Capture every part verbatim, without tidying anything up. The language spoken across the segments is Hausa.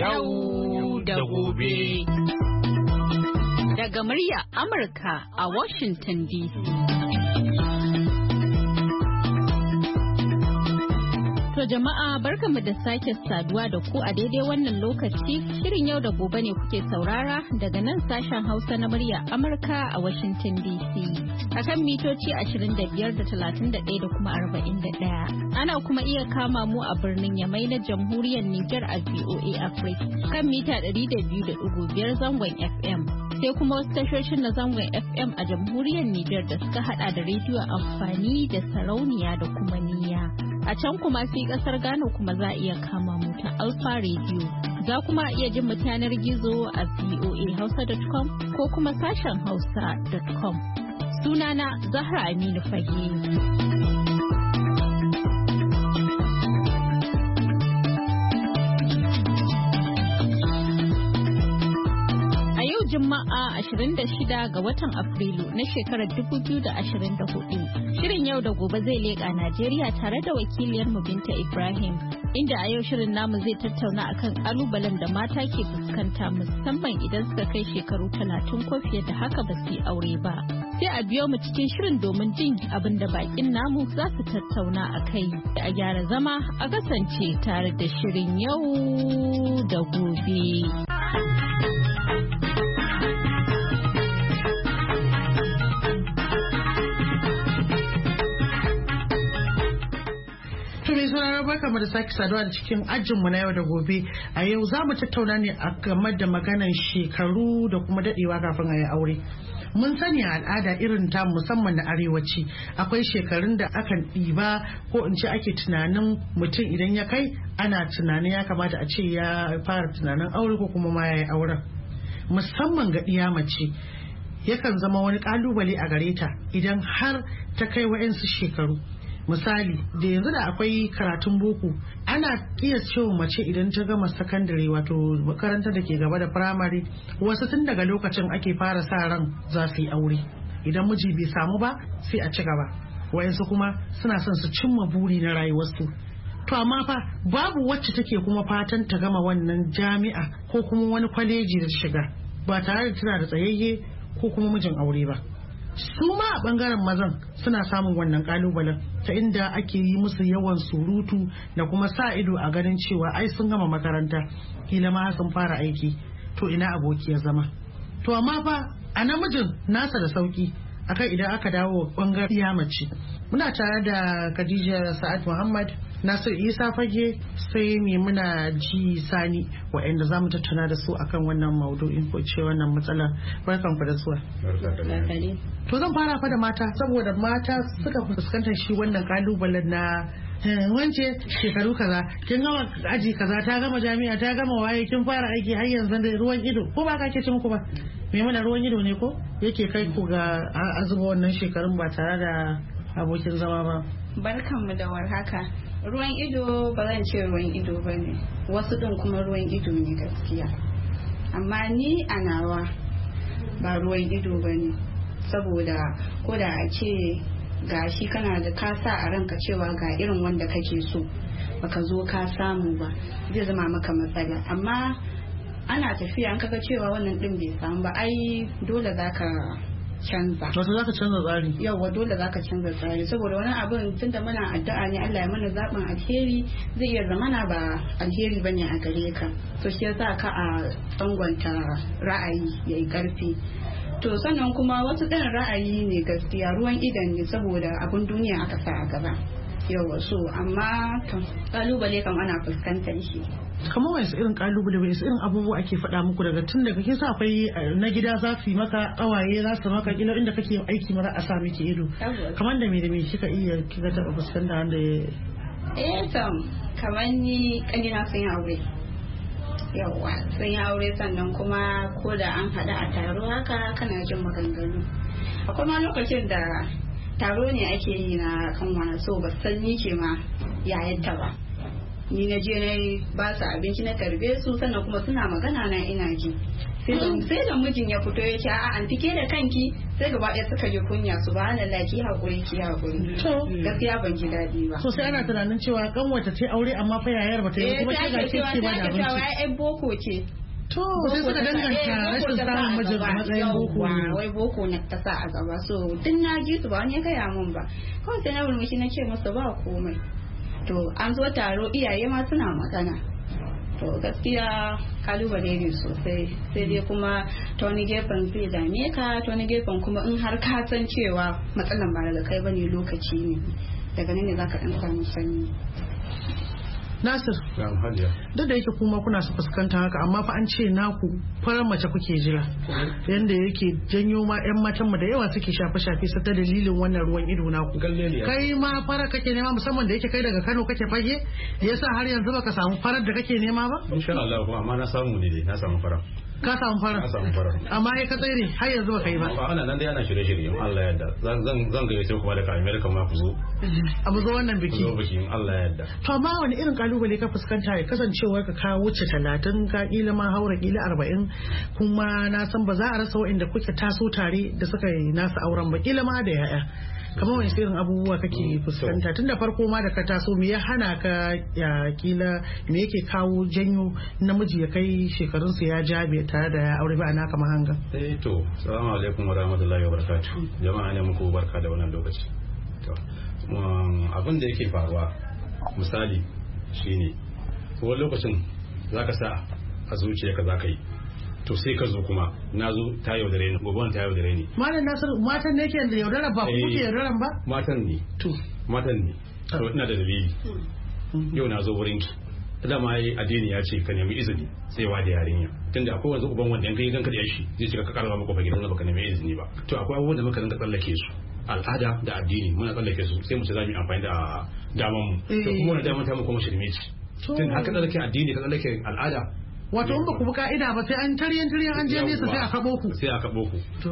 Yau da gobe. Daga murya Amurka a Washington D C. To jama'a barkamu da sake saduwa da ku a daidai wannan lokaci. Shirin yau da gobe ne kuke saurara daga nan sashen Hausa na murya Amurka a Washington D C. Akan mitoci ashirin da biyar da talatin da ɗaya da kuma arba'in da ɗaya. Ana kuma iya kama mu a birnin Yamai na Jamhuriyar Nijar a V O A Africa kan mita ɗari da biyu da ɗigo biyar zangon F M. Sai kuma wasu tashoshin na zangon F M a Jamhuriyar Nijar da suka hada da rediyo amfani da sarauniya da kuma niyya. A can kuma sai kasar Ghana kuma za a iya kama mu ta Alpha Radio. Za kuma iya jin mu yanar gizo a v o a hausa dot com ko kuma sashen hausa dot com. Sunana Zahra Aminu Fage. Juma'a ashirin da shida ga watan Afrilu na shekarar dubu biyu da ashirin da hudu. Shirin yau da gobe zai leƙa Najeriya tare da wakiliyar mu Binta Ibrahim, inda a yau shirin namu zai tattauna akan kalubalen da mata ke fuskanta musamman idan suka kai shekaru talatin ko fiye da haka ba su yi aure ba. Sai a biyo mu cikin shirin domin jin abin da bakin namu za su tattauna a kai. A gyara zama a kasance tare da shirin yau da gobe. Barkamu da sake saduwa da cikin ajinmu na yau da gobe. A yau za mu tattauna ne a game da maganan shekaru da kuma dadewa kafin a yi aure. Mun sani a al'ada irin ta musamman na arewaci akwai shekarun da akan ɗiba ko in ce ake tunanin mutum idan ya kai ana tunanin ya kamata a ce ya fara tunanin aure ko kuma ma ya yi auren. Musamman ga ɗiya mace yakan zama wani ƙalubale a gare ta idan har ta kai wa'yansu shekaru. Misali da yanzu da akwai karatun boko ana iya cewa mace idan ta gama sakandare wato makarantar da ke gaba da firamare wasu tun daga lokacin ake fara sa ran za su yi aure. Idan miji bai samu ba sai a ci gaba, wayansu kuma suna son su cimma buri na rayuwarsu. To amma fa babu wacce take kuma fatan ta gama wannan jami'a ko kuma wani kwaleji da shiga ba tare da tana da tsayayye ko kuma mijin aure ba. Su ma a bangaren mazan suna samun wannan kalubalen ta inda ake yi musu yawan surutu da kuma sa ido a ganin cewa ai sun gama makaranta kila ma sun fara aiki, to ina aboki ya zama. To amma fa a namijin nasa da sauki akan idan aka dawo bangaren iya mace. Muna tare da Khadija Sa'ad Muhammad, Nasir Isa Fage, sai Maimuna Ji Sani waɗanda za mu tattauna da su akan wannan maudu'in ko ce wannan matsalar. Barkan ku da zuwa. To zan fara fa da mata saboda mata suka fuskantar shi wannan kalubalen na wance shekaru kaza kin gama aji kaza ta gama jami'a ta gama waye kin fara aiki har yanzu da ruwan ido ko ba ka ke ci muku ba. Maimuna ruwan ido ne ko yake kai ku ga azuba wannan shekarun ba tare da abokin zama ba. Barkanmu da warhaka. Ruwan ido ba zan ce ruwan ido ba ne, wasu ɗin kuma ruwan ido ne gaskiya, amma ni a nawa ba ruwan ido ba ne, saboda ko da a ce gashi kana da ka sa a ranka cewa ga irin wanda kake so baka zo ka samu ba zai zama maka matsala, amma ana tafiya an kaga cewa wannan ɗin bai samu ba ai dole zaka canza. Wato zaka canza tsari. Yawwa dole zaka canza tsari saboda wani abin tunda muna addu'a ne Allah ya mana zaɓin alheri zai iya zamana ba alheri bane a gare ka. To shi yasa ka a tsangwanta ra'ayi yayi karfi. To sannan kuma wasu ɗan ra'ayi ne gaskiya ruwan idan ne saboda abin duniya aka sa a gaba. Yawwa so amma kalubale kam ana fuskantar shi. Kamar wasu irin kalubale wasu irin abubuwa ake faɗa muku daga tun daga kisa akwai na gida za su yi maka kawaye za su maka kila inda kake aiki mara a sa miki ido kamar da me da me kika iya kika taɓa fuskanta wanda ya eh tam kamar ni kanina sun yi aure yawa sun yi aure sannan kuma ko da an haɗa a taro haka kana jin maganganu akwai ma lokacin da taro ne ake yi na kanwa so ba san ni ce ma yayanta ba ni na je na ba su abinci na tarbe su sannan kuma suna magana na ina ji sai da mijin ya fito ya ce a'a anti ke da kanki sai gaba ɗaya suka ji kunya su ba Allah ki hakuri ki hakuri gaskiya ban ji daɗi ba so sai ana tunanin cewa kan wata ce aure amma fa yayar ba ta yi kuma ce ga ce ce ba da abinci ai boko ce to sai suka danganta rashin samun mijin a matsayin boko wai boko na ta sa a gaba so tun na ji su ba wani ya gaya mun ba kawai sai na murmushi na ce masa ba komai to an zo taro iyaye ma suna magana to gaskiya kalubale ne sosai sai dai kuma ta wani gefen zai dame ka ta wani gefen kuma in har ka san cewa matsalan ba daga kai bane lokaci ne daga nan ne zaka dan samu sanyi Nasir, duk da yake kuma kuna su fuskanta haka amma fa an ce naku farar mace kuke jira yanda yake janyo ma yan matan mu da yawa suke shafe shafe su ta dalilin wannan ruwan ido naku kai ma fara kake nema musamman da yake kai daga Kano kake fage yasa har yanzu baka samu farar da kake nema ba insha Allah kuma amma na samu ne dai na samu farar ka samu farar na samu farar amma ai ka tsere har yanzu baka yi ba ba ana nan dai ana shirye shirye Allah ya yarda zan zan zan ga yace kuma daga America ma ku zo a zo wannan biki zo biki Allah ya yarda to amma wani irin kalubale ka fuskanta ya kasancewar ka ka wuce talatin ka kila ma haura kila arba'in kuma na san ba za a rasa wa'inda kuke taso tare da suka yi nasu auren ba kila ma da yaya kamar wani irin abubuwa kake fuskanta tun da farko ma da ka taso me ya hana ka ya kila me yake kawo janyo namiji ya kai shekarun su ya ja bai tare da ya aure ba ana kamar hanga eh to assalamu alaikum wa rahmatullahi wa barakatuh jama'a ne muku barka da wannan lokaci to abin da yake faruwa misali shine wani lokacin zaka sa a zuciyarka zaka yi to sai ka zo kuma na zo ta yaudare ni gobe ta yaudare ni malam Nasiru matan ne ke da yaudara ba ku ke yaudaran ba matan ne to matan ne to ina da dalili yau na zo wurin ki dama yi addini ya ce ka nemi izini sai wa da yarinya tunda akwai wanzu uban wanda in kai ganka da shi zai cika ka karba maka fa gidan baka nemi izini ba to akwai abubuwan da muka rinka tsallake su al'ada da addini muna tsallake su sai mu ce za mu yi amfani da daman mu to kuma wannan daman ta mu kuma shirme ce tun haka tsallake addini ka tsallake al'ada wato in ba ku bi ka'ida ba sai an taryan taryan an je nesa sai a kabo ku sai a kabo ku to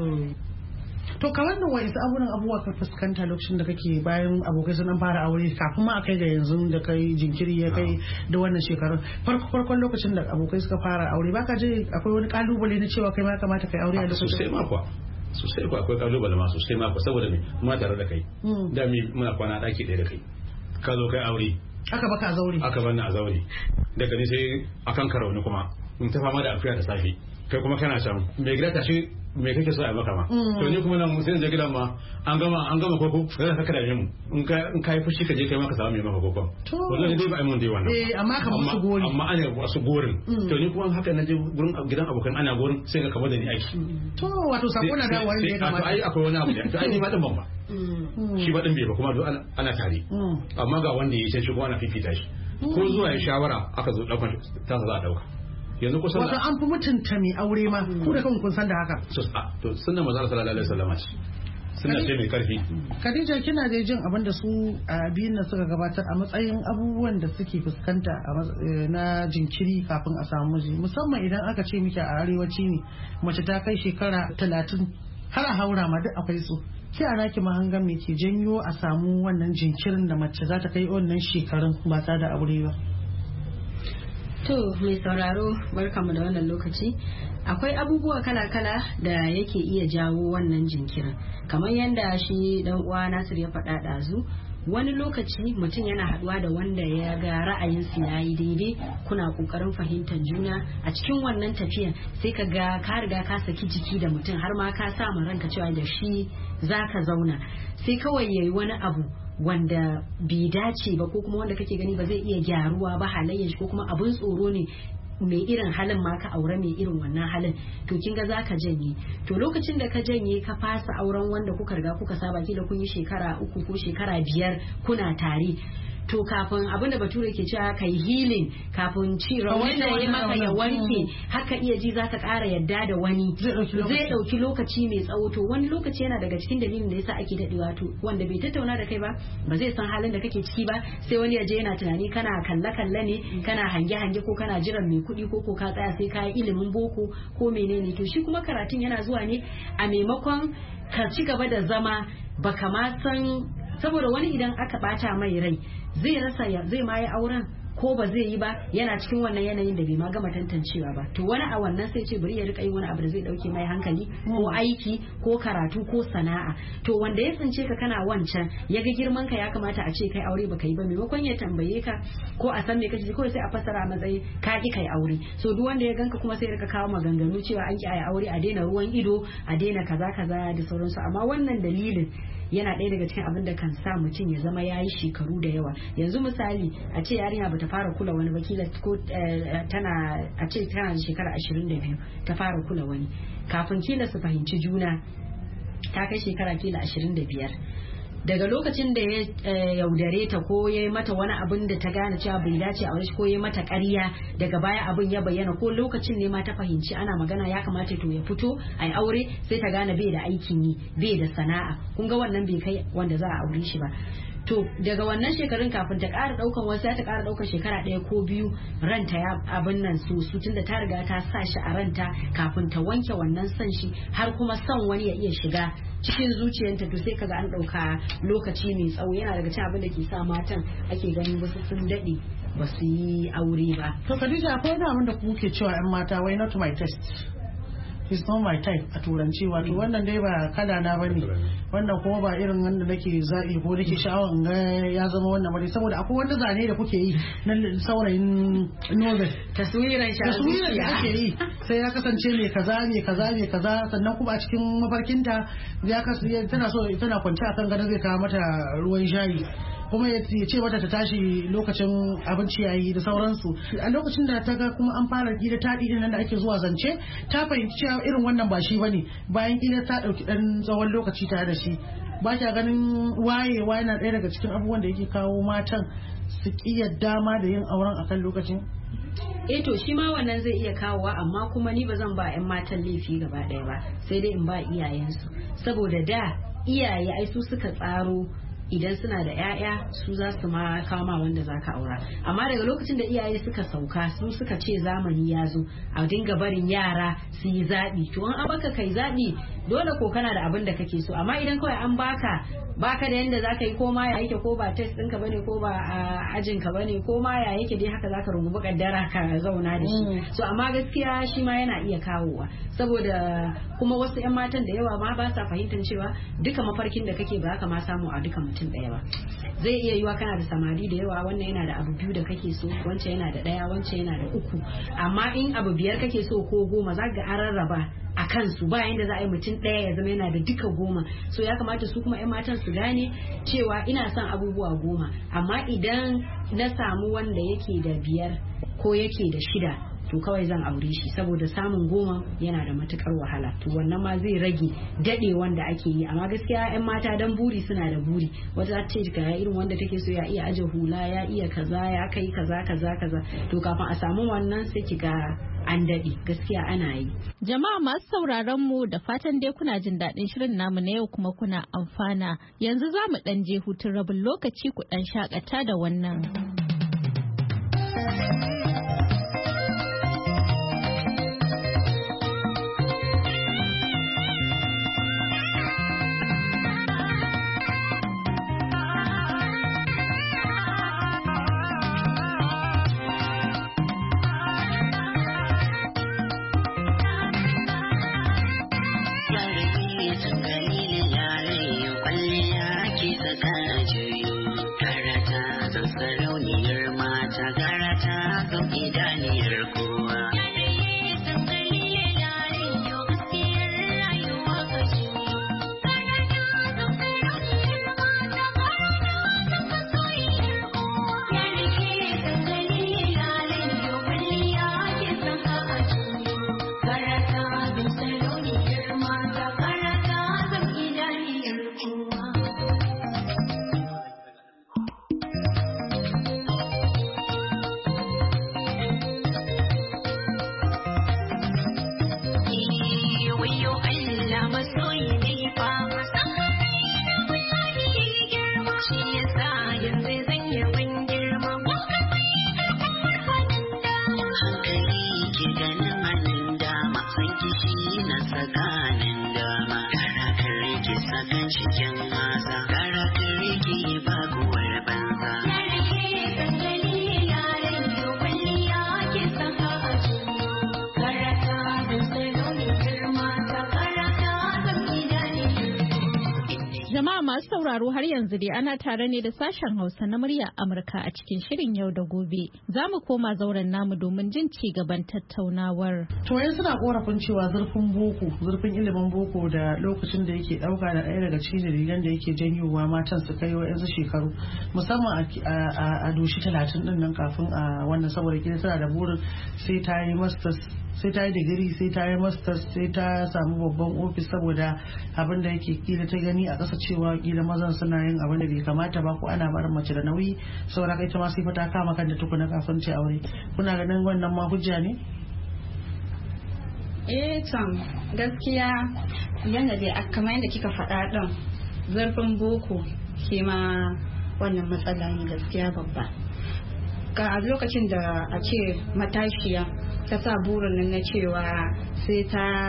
to ka wannan wa isa abunan abubuwa ka fuskanta lokacin da kake bayan abokai sun an fara aure kafin ma a kai ga yanzu da kai jinkiri ya kai da wannan shekarun farko farkon lokacin da abokai suka fara aure baka je akwai wani kalubale na cewa kai ma kamata kai aure a lokacin sosai ma kuwa sosai kuwa akwai kalubale ma sosai ma kuwa saboda me muna tare da kai da mi muna kwana daki ɗaya da kai ka zo kai aure aka baka a zaure aka bani a zaure daga ni sai akan karauni kuma in ta fama da akuya da safe kai kuma kana can mai gida tashi mai kake so a maka ma to ni kuma nan sai je gidan ma an gama an gama koko sai ka kada mu in ka in kai fushi ka je kai ma ka samu mai maka koko wallahi dai ba ai mun dai wannan eh amma ka musu gori amma ana wasu gorin to ni kuma haka na je gurin gidan abokan ana gorin sai ka kama da ni aiki to wato sako na da wani ne kamar ai akwai wani abu da to ai ni ma din ban ba shi ba din bai ba kuma duk ana tare amma ga wanda ya ce shi kuma ana fifita shi ko zuwa ya shawara aka zo daukan ta za a dauka yanzu kusan wato an fi mutunta mai aure ma ku da kanku kun san da haka to sunna manzo sallallahu alaihi wasallam ce sunna ce mai karfi Khadija kina da jin abin da su a biyun nan suka gabatar a matsayin abubuwan da suke fuskanta na jinkiri kafin a samu miji musamman idan aka ce miki a arewaci ne mace ta kai shekara talatin har a haura ma duk akwai su ki a naki mahangan me ke janyo a samu wannan jinkirin da mace za ta kai wannan shekarun ba ta da aure ba To mai sauraro barkamu da wannan lokaci akwai abubuwa kala-kala da yake iya jawo wannan jinkirin kamar yadda shi dan uwa Nasir ya faɗa ɗazu wani lokaci mutum yana haɗuwa da wanda ya ga ra'ayinsu ya yi daidai kuna ƙoƙarin fahimtar juna a cikin wannan tafiyan sai ka ga ka riga ka saki jiki da mutum har ma ka sa ma ranka cewa da shi za ka zauna sai kawai yayi wani abu wanda bai dace ba ko kuma wanda kake gani ba zai iya gyaruwa ba halayyar ko kuma abun tsoro ne mai irin halin ma ka aure mai irin wannan halin to kin ga zaka janye to lokacin da ka janye ka fasa auren wanda kuka riga kuka saba kila kun yi shekara uku ko shekara biyar kuna tare to kafin abin da bature ke cewa kai healing kafin ci raunin da ya maka ya wanke haka iya ji zaka ƙara yadda da wani zai ɗauki lokaci mai tsawo to wani lokaci yana daga cikin dalilin da yasa ake daɗewa to wanda bai tattauna da kai ba ba zai san halin da kake ciki ba sai wani ya je yana tunani kana kalle kalle ne kana hange hange ko kana jiran mai kuɗi ko ko ka tsaya sai ka yi ilimin boko ko menene to shi kuma karatun yana zuwa ne a maimakon ka ci gaba da zama baka ma san saboda wani idan aka bata mai rai zai rasa ya zai ma yi auren ko ba zai yi ba yana cikin wannan yanayin da bai ma gama tantancewa ba to wani a wannan sai ce bari ya rika yin wani abu da zai dauke mai hankali ko aiki ko karatu ko sana'a to wanda ya tsince ka kana wancan ya ga girman ka ya kamata a ce kai aure baka yi ba maimakon ya tambaye ka ko a san me kace ko sai a fassara a matsayin ka ki kai aure so duk wanda ya ganka kuma sai rika kawo maganganu cewa an ki ayi aure a daina ruwan ido a daina kaza kaza da sauransu amma wannan dalilin yana ɗaya daga cikin abin da kan sa mutum ya zama yayi shekaru da yawa yanzu misali a ce yarinya bata fara kula wani ba kila ko tana a ce tana da shekara ashirin da biyu ta fara kula wani kafin kila su fahimci juna ta kai shekara kila ashirin da biyar daga lokacin da ya yaudare ta ko ya yi mata wani abin da ta gane cewa bai dace a wani ko ya yi mata ƙarya daga baya abin ya bayyana ko lokacin ne ma ta fahimci ana magana ya kamata to ya fito a yi aure sai ta gane bai da aikin yi bai da sana'a kun ga wannan bai kai wanda za a aure shi ba to daga wannan shekarun kafin ta ƙara ɗaukan wasu ta ƙara ɗaukan shekara ɗaya ko biyu ranta ya abin nan su su tunda ta riga ta sa shi a ranta kafin ta wanke wannan son shi har kuma son wani ya iya shiga cikin zuciyarta to sai kaga an ɗauka lokaci mai tsawo yana daga cikin abin da ke sa matan ake ganin wasu sun daɗe ba su yi aure ba. To Khadija akwai wani abin da kuke cewa 'yan mata wai not my test. It's not my type a turanci wato wannan dai ba kala na bane wannan kuma ba irin wanda nake zaɓi ko nake sha'awar in ga ya zama wannan bane saboda akwai wanda zane da kuke yi na saurayin novel taswiran shi taswiran da kuke yi sai ya kasance mai kaza mai kaza mai kaza sannan kuma a cikin mafarkinta ya kasance tana so tana kwance akan gado zai kawo mata ruwan shayi kuma ya ce mata ta tashi lokacin abinci yayi da sauransu a lokacin da ta ga kuma an fara gida taɗi din nan da ake zuwa zance ta fahimci cewa irin wannan ba shi bane bayan gida ta ɗauki ɗan tsawon lokaci tare da shi ba kya ganin wayewa yana ɗaya daga cikin abubuwan da yake kawo matan su ƙi yadda ma da yin auren akan lokacin. eh to shi ma wannan zai iya kawowa amma kuma ni ba zan ba 'yan matan laifi gaba ɗaya ba sai dai in ba iyayensu saboda da iyaye ai su suka tsaro idan suna da 'ya'ya su za su ma kama wanda za ka aura amma daga lokacin da iyaye suka sauka su suka ce zamani ya zo a dinga barin yara su yi zaɓi to an baka kai zaɓi dole ko kana da abin da kake so amma idan kawai an baka baka da yanda zaka yi ko ma ya yake ko ba test ɗinka bane ko ba ajin ka bane ko ma ya yake dai haka zaka rungumi kaddara ka zauna da shi so amma gaskiya shi ma yana iya kawowa saboda kuma wasu 'yan matan da yawa ma ba sa fahimtar cewa duka mafarkin da kake ba haka ma samu a duka mutum ɗaya ba zai iya yiwa kana da samari da yawa wannan yana da abu biyu da kake so wancan yana da ɗaya wancan yana da uku amma in abu biyar kake so ko goma za ga an rarraba a kansu ba yanda za a yi mutum ɗaya ya zama yana da duka goma so ya kamata su kuma 'yan matan su gane cewa ina son abubuwa goma amma idan na samu wanda yake da biyar ko yake da shida to kawai zan aure shi saboda samun goma yana da matukar wahala to wannan ma zai rage dade wanda ake yi amma gaskiya 'yan mata dan buri suna da buri wata za ta ce ga irin wanda take so ya iya aje hula ya iya kaza ya kai kaza kaza kaza to kafin a samu wannan sai ki ga an daɗe gaskiya ana yi. Jama'a masu sauraron mu da fatan dai kuna jin daɗin shirin namu na yau kuma kuna amfana. Yanzu za mu ɗan je hutun rabin lokaci ku ɗan shakata da wannan. Cikin masa, gara kare ki ba kuwar banza. Jama'a masu sauraro har yanzu dai ana tare ne da sashen Hausa na murya Amurka a cikin shirin yau da gobe. Za mu koma zauren namu domin jin ci gaban tattaunawar. To yanzu suna korafin cewa zurfin boko, zurfin ilimin boko da lokacin da yake dauka da ɗaya daga cikin dalilan da yake janyowa matan su kai wa'yansu shekaru musamman a doshi talatin din nan kafin a wannan saboda kila tana da burin sai ta yi masters sai ta yi digiri sai ta yi masters sai ta samu babban ofis saboda abin da yake kila ta gani a ƙasa cewa kila mazan suna yin abin da bai kamata ba ko ana barin mace da nauyi saboda kai ta ma sai fa ta kama kanta tukuna kafin ta aure. Kuna ganin wannan ma hujja ne? Eh Tom, gaskiya yanda dai kamar yadda kika faɗa ɗin zurfin boko shi ma wannan matsala ne gaskiya babba. Ga a lokacin da a ce matashiya ta sa burin nan na cewa sai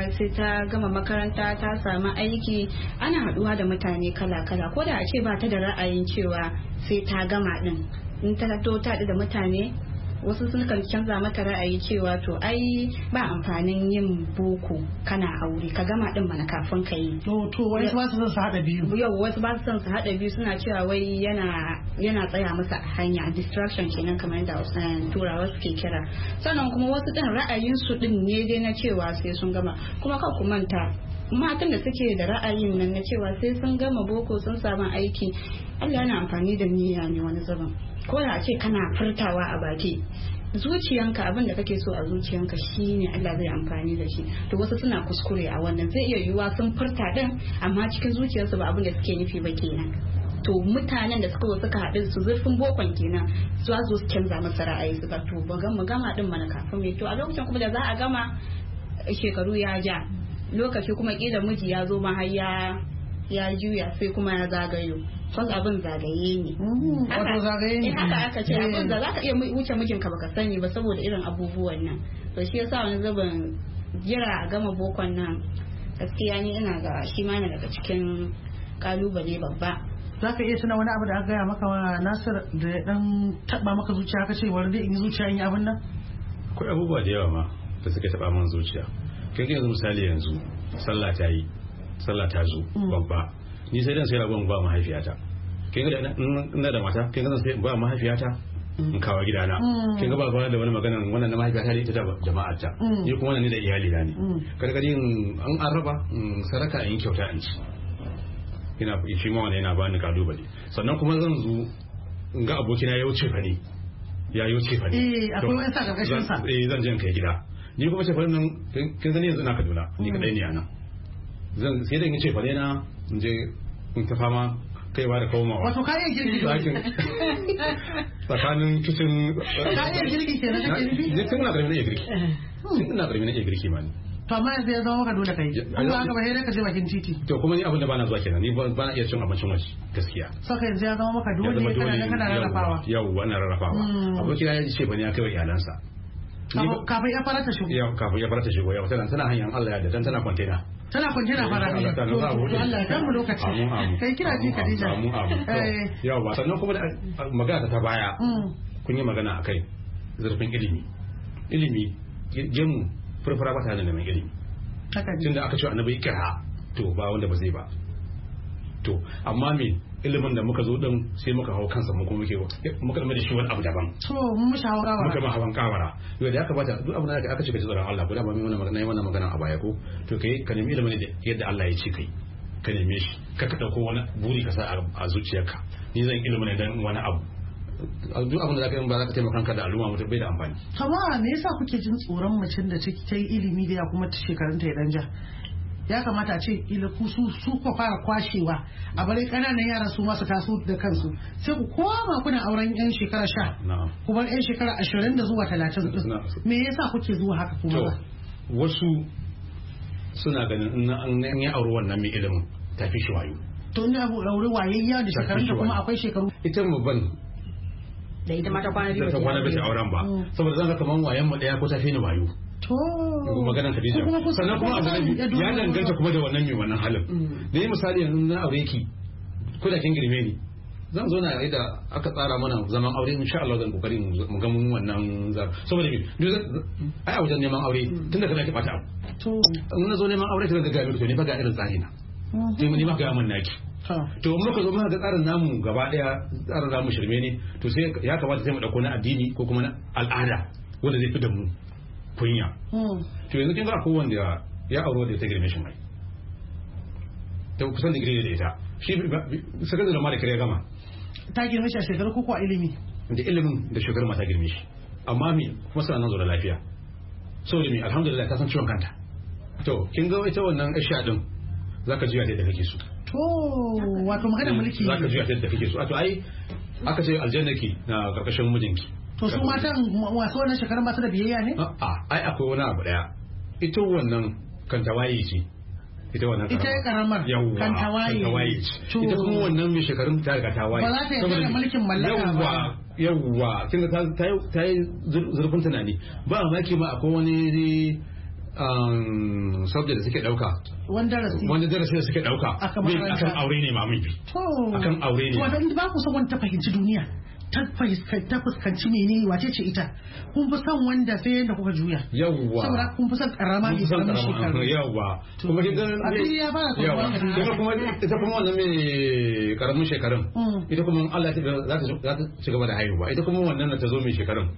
ta gama makaranta ta samu aiki, ana haɗuwa da mutane kala-kala ko da a ce ba ta da ra'ayin cewa sai ta gama din in ta to ta da mutane wasu sun kan canza mata ra'ayi cewa to ai ba amfanin yin boko kana aure ka gama din mana kafin ka yi. To to wasu ba su son su hada biyu. Yau wasu ba su son su hada biyu suna cewa wai yana yana tsaya masa hanya distraction kenan kamar yadda turawa suke kira. Sannan kuma wasu din ra'ayin su din ne dai na cewa sai sun gama kuma kan ku manta matan da suke da ra'ayin nan na cewa sai sun gama boko sun samu aiki Allah yana amfani da niyya ne wani zaman. Ko da a ce kana furtawa a baki zuciyanka abin da kake so a zuciyanka shine Allah zai amfani da shi. To wasu suna kuskure a wannan zai iya yiwuwa sun furta din amma cikin zuciyarsu ba abin da suke nufi ba kenan. To mutanen da suka suka haɗu su zurfin bokon kenan su zo su canza masa ra'ayi su ga to ba mu gama din mana kafin mai to a lokacin kuma da za a gama shekaru ya ja lokaci kuma kila miji ya zo ma har ya ya juya sai kuma ya zagayo kwas abin zagaye ne wato zagaye ne haka aka ce abin da za ka iya wuce mijinka baka sani ba saboda irin abubuwan nan to shi yasa wani zaban jira a gama bokon nan gaskiya ni ina ga shi ma ne daga cikin kalubale babba. Za ka iya tuna wani abu da aka gaya maka wa Nasir da ya dan taba maka zuciya ka ce wani dai in yi zuciya in yi abin nan? Akwai abubuwa da yawa ma da suka taba min zuciya. Kai yanzu misali yanzu sallah ta yi sallah ta zo babba ni sai dan sai ragon ba mahaifiyata kin ga ina da mata kin ga sai ba mahaifiyata in kawo gidana kin ga ba ba da wani magana wannan na mahaifiyata ne ita da jama'arta ni kuma wannan ne da iyali na ne gargadi an araba saraka in kyauta in ci ina shi ma wannan yana bani kalubale sannan kuma zan zo in ga abokina ya wuce fa ne ya yi wuce fa ne eh akwai wani sa karkashin sa eh zan je in kai gida ni kuma ce fa nan kin gani yanzu ina Kaduna ni kadai ne anan zan sai da in ce fare na in je in ta fama kaiwa da komawa wato kayan girki tsakanin kitchen kayan girki ke na kake nufi ne tun na garmi na iya girki tun na garmi na iya girki ma ni to amma yanzu ya zama maka dole kai in ba ka ba sai ka je bakin titi to kuma ni abin da bana zuwa kenan ni ba na iya cin abincin waje gaskiya saka yanzu ya zama maka dole kana kana rarrafawa yau wannan rarrafawa abokina ya ce bane ya kai wa iyalansa kafin ya fara ta shigo yau kafin ya fara ta shigo yau tana tana hanyar Allah ya da dan tana kwantena tana kwantena fara ne to Allah dan mu lokaci kai kira ji Khadija eh yau ba sannan kuma da magana ta baya kun yi magana akai zurfin ilimi ilimi jin furfura ba ta da neman ilimi tunda aka ce annabi kira to ba wanda ba zai ba to amma me ilimin da muka zo din sai muka hau kansa mu kuma muke muka da shi wani abu daban to mun shawara muka ma hawan kawara yau da ya kamata duk abin da aka ce ka ji tsoron Allah ko da ba mai wannan magana wannan magana a baya ko to kai ka nemi ilimin da yadda Allah ya ce kai ka neme shi ka ka dauko wani buri ka sa a zuciyarka ni zan ilimin dan wani abu duk abin da zaka yi ba zaka taimaka kanka da al'umma mutum bai da amfani amma me yasa kuke jin tsoron macen da ta yi ilimi da ya kuma shekarunta ya danja ya kamata a ce ila ku su su ko fara kwashewa a bare kananan yara su masu taso da kansu sai ku koma kuna auren yan shekara sha ku bar yan shekara ashirin da zuwa talatin me yasa kuke zuwa haka kuma ba wasu suna ganin in ya auri wannan mai ilimin tafi shi wayo to ina aure wayayya da shekarun da kuma akwai shekaru ita mu ban da ita mata kwana biyu ta kwana biyu auren ba saboda zan ga kaman wayan mu daya ko tafi ni wayo to maganar Khadija sannan kuma abu ya danganta kuma da wannan mai wannan halin da yi misali yanzu na aure ki ko da kin girme ni zan zo na yadda aka tsara mana zaman aure insha Allah zan kokari mu ga mun wannan zar saboda me ai a wajen neman aure tunda kana ki bata abu to in na zo neman aure kin ga ga to ne fa ga irin tsari na ni ma ga mun naki to muka zo muka ga tsarin namu gaba daya tsarin namu shirme ne to sai ya kamata sai mu dauko na addini ko kuma na al'ada wanda zai fi da mu kunya to yanzu kin ga akwai wanda ya auro da ta girme shi mai ta kusan digiri da ita shi sakandare da ma da kare gama ta girme shi a shekaru ko a ilimi da ilimin da shekaru ma ta girme shi amma me kuma suna nan zo da lafiya saboda me alhamdulillah ta san ciwon kanta to kin ga ita wannan aisha din zaka juya ta da kake so to wato magana mulki zaka juya ta da kake so to ai aka ce aljanna ki na karkashin mijinki to su matan wasu wannan shekarun ba su da biyayya ne a ai akwai wani abu daya ita wannan kan tawaye ce ita wannan ita ya karamar kan tawaye ita kuma wannan mai shekarun ta riga tawaye ba za ta yi da mulkin mallaka ba yawwa kin ga ta yi zurfin tunani ba maki ma akwai wani subject da suke dauka wani darasi wani darasi da suke dauka akan aure ne ma mai bi akan aure ne to wanda ba ku son wani ta fahimci duniya ta fuskanci menene wace ce ita kun fi son wanda sai yadda kuka juya yawwa saboda kun fi son karama ne karamin shekaru yawwa kuma kin yawwa kuma ita kuma wannan mai karamin shekarun ita kuma Allah za ta ci gaba da haihuwa ita kuma wannan ta zo mai shekarun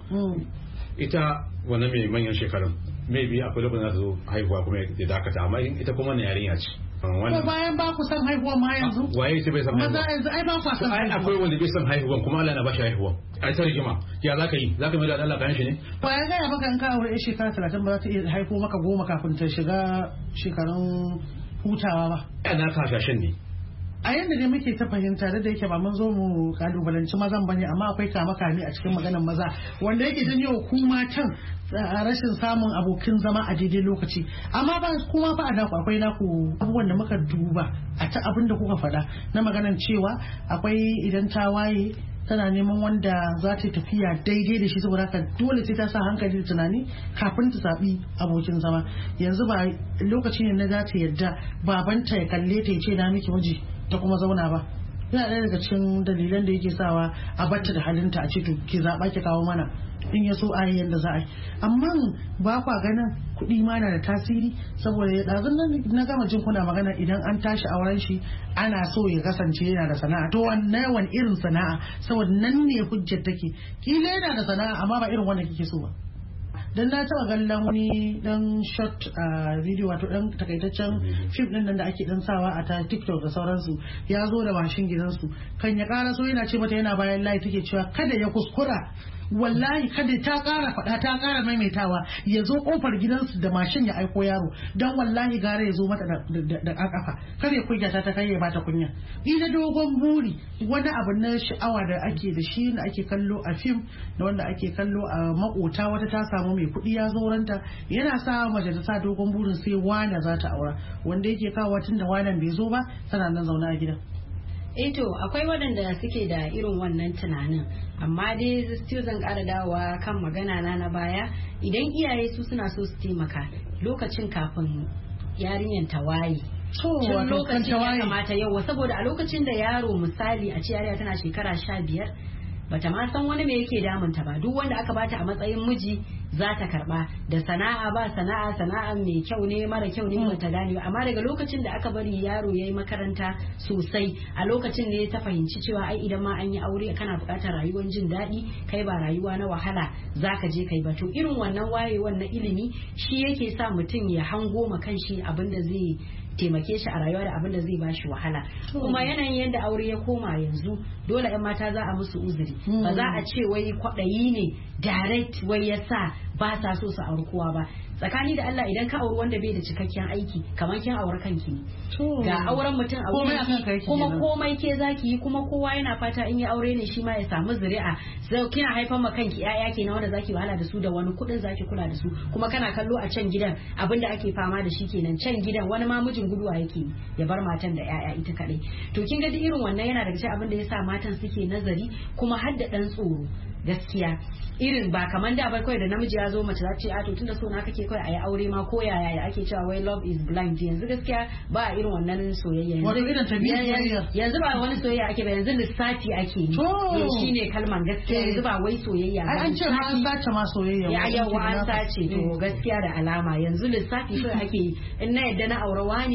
ita wannan mai manyan shekarun maybe akwai lokacin za ta zo haihuwa kuma ya dakata amma ita kuma na yarinya ce ko bayan ba ku san haihuwa ma yanzu waye ce bai san haihuwa maza yanzu ai ba ku san ai akwai wanda bai san haihuwa kuma Allah na bashi haihuwa ai ta rigima ya zaka yi zaka mai da Allah kayan shi ne ba ya ga maka in ka aure shekara talatin ba za ta iya haifo maka goma kafin ta shiga shekarun hutawa ba ana kashashin ne a yadda ne muke ta fahimta da yake ba mun zo mu kalubalanci mazan bane amma akwai kama kame a cikin maganar maza wanda yake janyo ku matan rashin samun abokin zama a daidai lokaci amma ba kuma ba a naku akwai naku abubuwan da muka duba a ta abin da kuka faɗa na maganar cewa akwai idan ta waye tana neman wanda za ta tafiya daidai da shi saboda haka dole sai ta sa hankali da tunani kafin ta zaɓi abokin zama yanzu ba lokaci ne na za ta yadda babanta ya kalle ta ya ce na miki miji ta kuma zauna ba yana ɗaya daga cikin dalilan da yake sawa a batta da halinta a ce to ki zaɓa ki kawo mana in ya so a yi yadda za a yi amma ba kwa ganin kuɗi ma na da tasiri saboda ya ɗazun nan na gama jin kuna magana idan an tashi auren shi ana so ya kasance yana da sana'a to wannan wani irin sana'a saboda nan ne hujjar take kila yana da sana'a amma ba irin wanda kike so ba dan na taba kallon wani dan short a video wato dan takaitaccen film din nan da ake dan sawa a ta TikTok da sauransu ya zo da mashin gidansu kan ya ƙara so yana ce mata yana bayan layi take cewa kada ya kuskura wallahi kada ta ƙara faɗa ta ƙara maimaitawa ya zo ƙofar gidansu da mashin ya aiko yaro don wallahi gara ya zo mata da ƙaƙafa kar ya kunya ta ta kai ya bata kunya ina dogon buri wani abu na sha'awa da ake da shi da ake kallo a fim da wanda ake kallo a makota wata ta samu mai kuɗi ya zo ranta yana sa mace ta sa dogon burin sai wana za ta aura wanda yake kawo tun da wanan bai zo ba tana nan zaune a gidan eh to akwai waɗanda suke da irin wannan tunanin amma dai still zan ƙara dawowa kan magana na na baya idan iyaye su suna so su taimaka lokacin kafin yarinyar ta waye tun lokacin ya kamata yawa saboda a lokacin da yaro misali a ce yarinya tana shekara sha biyar bata ma san wani me yake damunta ba duk wanda aka bata a matsayin miji za ta karba da sana'a ba sana'a sana'a mai kyau ne mara kyau ne bata gane ba amma daga lokacin da aka bari yaro yayi makaranta sosai a lokacin ne ta fahimci cewa ai idan ma an yi aure kana buƙatar rayuwar jin daɗi kai ba rayuwa na wahala zaka je kai ba to irin wannan wayewar na ilimi shi yake sa mutum ya hango ma kanshi abin da zai taimake shi a rayuwa da abin da zai bashi wahala kuma yanayin yadda aure ya koma yanzu dole yan mata za a musu uzuri ba za a ce wai kwaɗayi ne direct wai ya sa ba sa so su auri kowa ba tsakani da Allah idan ka auri wanda bai da cikakken aiki kamar kin aure kanki ne ga auren mutum a wurin kuma komai ke zaki yi kuma kowa yana fata in ya aure ne shi ma ya samu zuri'a sai kina haifar ma kanki yaya kenan wanda zaki wahala da su da wani kudin zaki kula da su kuma kana kallo a can gidan abinda ake fama da shi kenan can gidan wani ma mijin guduwa yake ya bar matan da yaya ita kadai to kin ga irin wannan yana daga cikin abin da yasa matan suke nazari kuma har da dan tsoro gaskiya irin ba kamar da bai kawai da namiji ya zo mace za ce a to tunda so na kake kawai a yi aure ma ko yaya da ake cewa wai love is blind yanzu gaskiya ba a irin wannan soyayya wani irin tabiya yanzu ba wani soyayya ake ba yanzu lissafi ake yi shine kalman gaskiya yanzu ba wai soyayya ai an ce ma an sace ma soyayya ya yawa an sace to gaskiya da alama yanzu lissafi kawai ake yi in na yadda na aure wane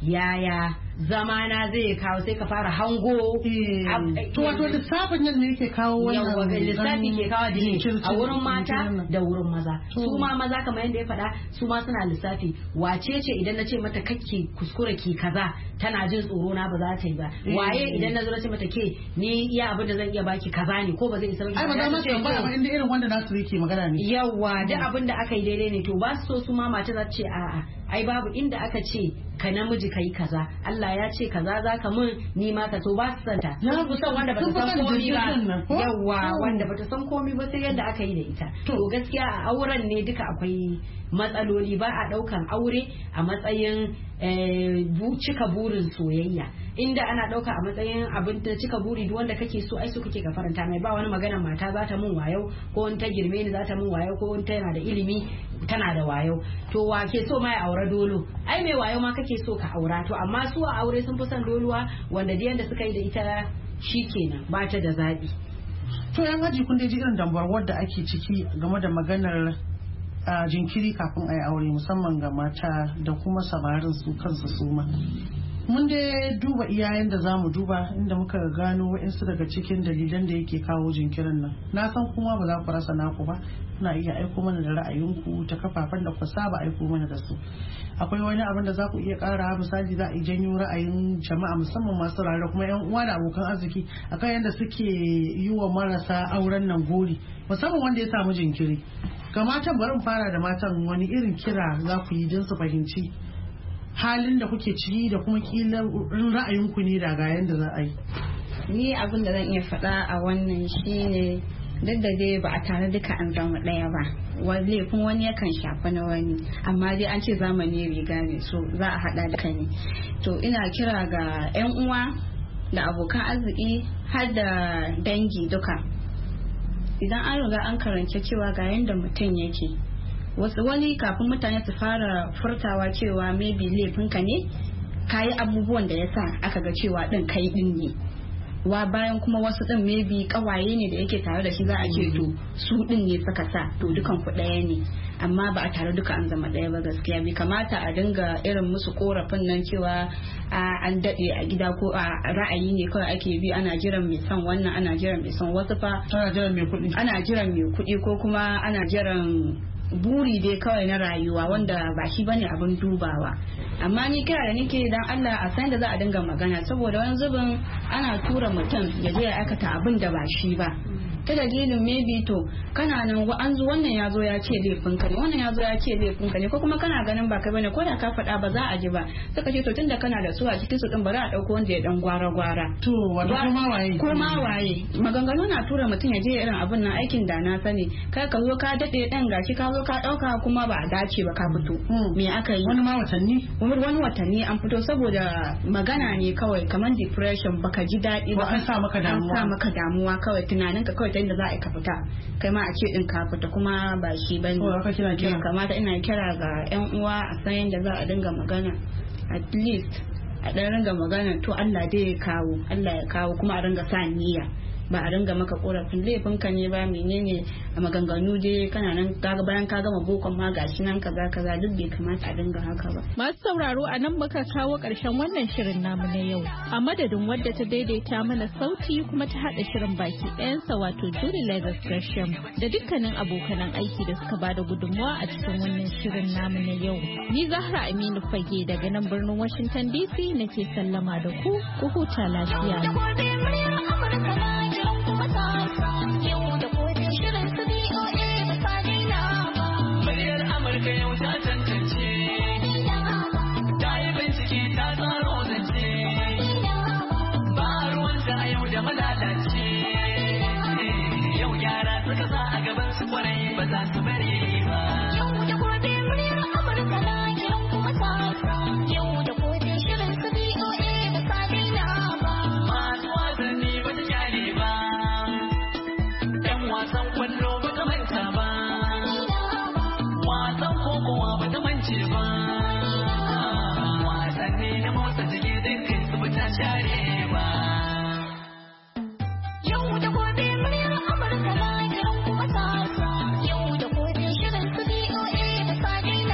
yaya zamana zai kawo sai ka fara hango to wato lissafin nan ne yake kawo wannan lissafi ke kawo jini a wurin mata da wurin maza su ma maza kamar yadda ya faɗa su ma suna lissafi wace ce idan na ce mata kake kuskure ki kaza tana jin tsoro na ba za ta yi ba waye idan na zo na ce mata ke ni iya abin da zan iya baki kaza ne ko ba zai isa ba ai maza ma ce ba inda irin wanda nasu yake magana ne yawa duk abin da aka yi daidai ne to ba su so su ma mata za ta ce a'a ai babu inda aka ce ka namiji ka yi kaza Allah ya ce kaza za ka mun ni ma ka so ba su santa sun fi son wanda bata san komi ba yawa wanda bata san komi ba sai yadda aka yi da ita to gaskiya a auren ne duka akwai matsaloli ba a daukan aure a matsayin cika burin soyayya inda ana dauka a matsayin abin da cika buri duk wanda kake so ai so kake ka faranta mai ba wani magana mata za ta mun wayo ko wani ta girme ni za ta mun wayo ko wani ta yana da ilimi tana da wayo to wa ke so mai aure dolo ai mai wayo ma kake so ka aura to amma su a aure sun fi son doluwa wanda da yanda suka yi da ita shikenan ba ta da zabi to yan haji kun dai ji irin dambarwar da ake ciki game da maganar a jinkiri kafin a yi aure musamman ga mata da kuma samarin su kansu su ma mun dai duba iyayen da zamu duba inda muka gano wa'insu daga cikin dalilan da yake kawo jinkirin nan na san kuma ba za ku rasa naku ba kuna iya aiko mana da ra'ayinku ta kafafen da ku saba aiko mana da su akwai wani abin da za ku iya kara misali za a janyo ra'ayin jama'a musamman masu rayuwa kuma yan uwa da abokan arziki akan yadda suke yi wa marasa auren nan gori musamman wanda ya samu jinkiri ga matan bari fara da matan wani irin kira za ku yi don su fahimci halin da kuke ciki da kuma kila ra'ayinku ne da ga yanda za a yi ni abin da zan iya faɗa a wannan shine duk da dai ba a tare duka an zama ɗaya ba wani laifin wani yakan shafa na wani amma dai an ce zamani riga ne so za a haɗa duka ne to ina kira ga 'yan uwa da abokan arziki har da dangi duka idan an riga an karance cewa ga yanda mutum yake wasu wani kafin mutane su fara furtawa cewa maybe laifinka ne kayi abubuwan da ya sa aka ga cewa din kai din ne wa bayan kuma wasu din maybe kawaye ne da yake tare da shi za a ce to su din ne suka sa to dukan ku daya ne amma ba a tare duka an zama daya ba gaskiya bai kamata a dinga irin musu korafin nan cewa an dade a gida ko a ra'ayi ne kawai ake bi ana jiran mai son wannan ana jiran mai son wasu fa ana jiran mai kuɗi ana jiran mai kuɗi ko kuma ana jiran buri dai kawai na rayuwa wanda ba shi bane abin dubawa amma ni kira da nake dan Allah a san da za a dinga magana saboda wani zubin ana tura mutum ya je ya aikata abin da ba shi ba ta dalilin maybe to kana nan an zo wannan ya zo ya ce laifin ka ne wannan ya zo ya ce laifin ka ne ko kuma kana ganin ba kai bane ko da ka faɗa ba za a ji ba suka ce to tunda kana da su a cikin su din bari a dauko wanda ya dan gwara gwara to wanda kuma waye ko ma waye maganganu na tura mutum ya je irin abin nan aikin da na sani kai ka zo ka dade dan gashi ka zo ka dauka kuma ba a dace ba ka fito me aka yi wani ma watanni wani watanni an fito saboda magana ne kawai kamar depression baka ji daɗi ba an sa maka damuwa an sa maka damuwa kawai tunaninka kawai ta yadda za a yi ka fita kai ma a ce din ka fita kuma ba shi bane kamata ina kira ga yan uwa a san yadda za a dinga magana at least a dan ringa magana to Allah dai ya kawo Allah ya kawo kuma a ringa sa niyya ba a ringa maka korafin laifin ka ne ba menene a maganganu dai kana nan kaga bayan ka gama bokon ma gashi nan kaza kaza duk bai kamata a dinga haka ba. Masu sauraro a nan muka kawo karshen wannan shirin namu na yau a madadin wadda ta daidaita mana sauti kuma ta hada shirin baki ɗayansa wato Julie Leathers Gresham da dukkanin abokanan aiki da suka bada gudunmawa a cikin wannan shirin namu na yau. Ni Zahra Aminu Fage daga nan birnin Washington D C nake sallama da ku ku huta lafiya. Muryar Amurka yau ta tantance, ta yi bincike ta tsaro zance, ba ruwanta a yau da malalace, yau yara suka sa a gaban su kwarai ba za su bari ba. Yau da gobe muryar Amurka na kiran kuma ta yau da gobe shirin su B O A ba sa daina ba. Masu wasanni ba ta kyale ba. Wasan kwallo ba ta manta ba, wasan kokowa ba ta mance ba, wasanni na motsa jiki dukkan su ba ta share